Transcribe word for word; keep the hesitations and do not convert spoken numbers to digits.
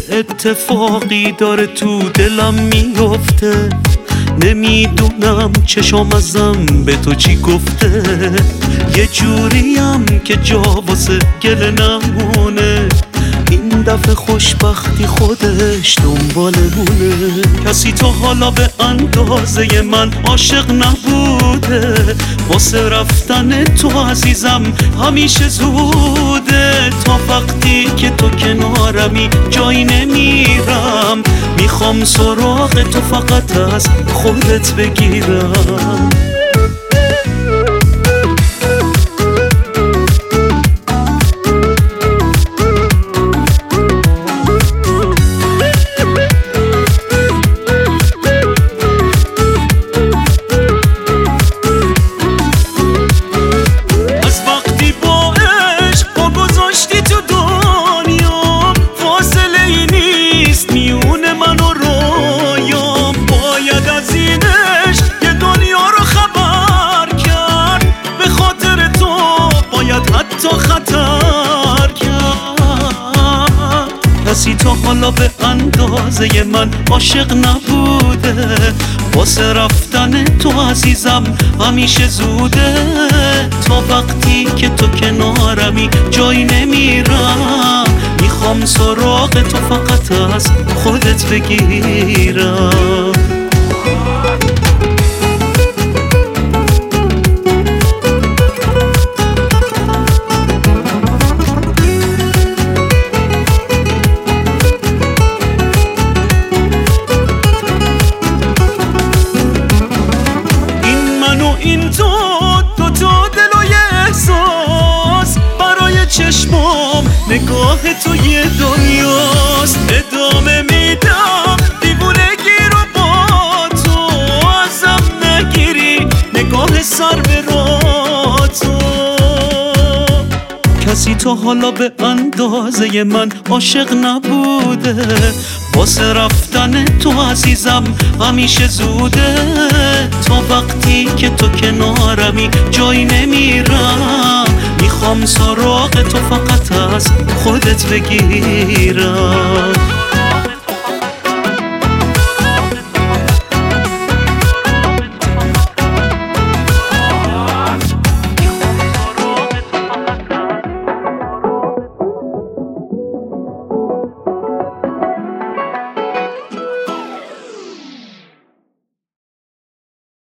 اتفاقی داره تو دلم میفته، نمیدونم چشم ازم به تو چی گفته. یه جوریم که جا واسه گله نمونه، این دفعه خوشبختی خودش دنبالمونه. کسی تا حالا به اندازه من عاشق نبوده، واسه رفتن تو عزیزم همیشه زوده. تا وقتی که تو کنارمی جایی نمیرم، میخوام سراغ تو فقط از خودت بگیرم. کسی تا حالا به اندازه من عاشق نبوده، واسه رفتن تو عزیزم همیشه زوده. تا وقتی که تو کنارمی جایی نمیرم، میخوام سراغ تو فقط از خودت بگیرم. این تو دو تا دل و یه احساس، برای چشمام نگاه تو یه دنیاست. ادامه میدم دیوونگی رو با تو، ازم نگیری نگاه سر به راه تو. کسی تا حالا به اندازه من عاشق نبوده، واسه رفتن تو عزیزم همیشه زوده. تا وقتی که تو کنارمی جایی نمیرم، میخوام سراغ تو فقط از خودت بگیرم.